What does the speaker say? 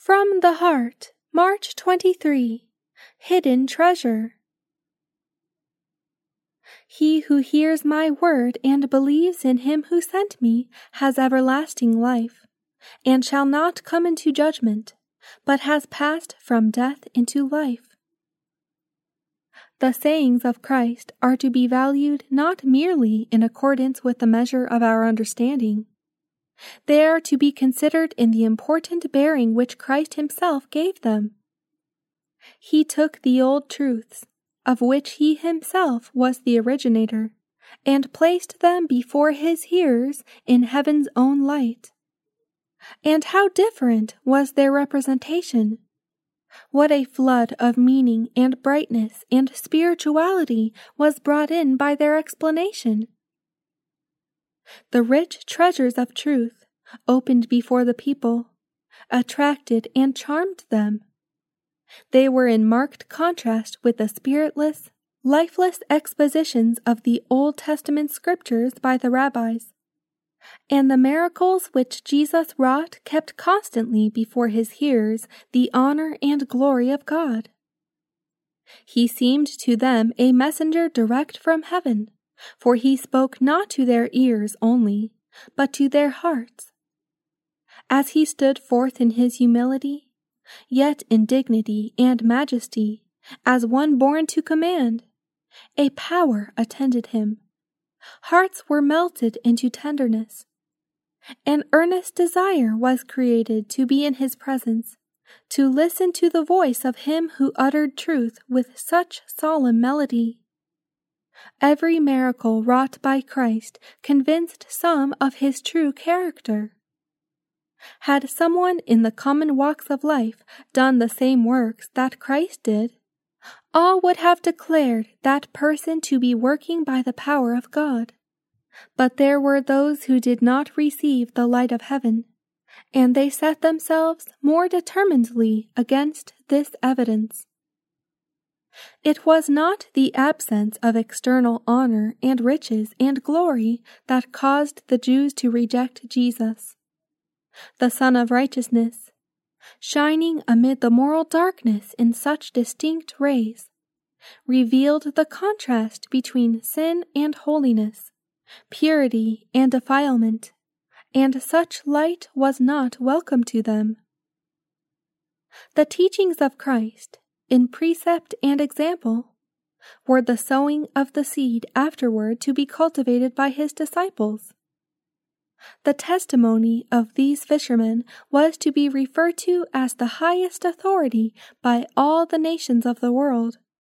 From the Heart, March 23. Hidden Treasure. He who hears my word and believes in him who sent me has everlasting life, and shall not come into judgment, but has passed from death into life. The sayings of Christ are to be valued not merely in accordance with the measure of our understanding. They are to be considered in the important bearing which Christ himself gave them. He took the old truths, of which he himself was the originator, and placed them before his hearers in heaven's own light. And how different was their representation! What a flood of meaning and brightness and spirituality was brought in by their explanation! The rich treasures of truth, opened before the people, attracted and charmed them. They were in marked contrast with the spiritless, lifeless expositions of the Old Testament scriptures by the rabbis, and the miracles which Jesus wrought kept constantly before his hearers the honor and glory of God. He seemed to them a messenger direct from heaven, for he spoke not to their ears only, but to their hearts. As he stood forth in his humility, yet in dignity and majesty, as one born to command, a power attended him. Hearts were melted into tenderness. An earnest desire was created to be in his presence, to listen to the voice of him who uttered truth with such solemn melody. Every miracle wrought by Christ convinced some of his true character. Had someone in the common walks of life done the same works that Christ did, all would have declared that person to be working by the power of God. But there were those who did not receive the light of heaven, and they set themselves more determinedly against this evidence. It was not the absence of external honor and riches and glory that caused the Jews to reject Jesus. The Son of Righteousness, shining amid the moral darkness in such distinct rays, revealed the contrast between sin and holiness, purity and defilement, and such light was not welcome to them. The teachings of Christ, in precept and example, were the sowing of the seed afterward to be cultivated by his disciples. The testimony of these fishermen was to be referred to as the highest authority by all the nations of the world.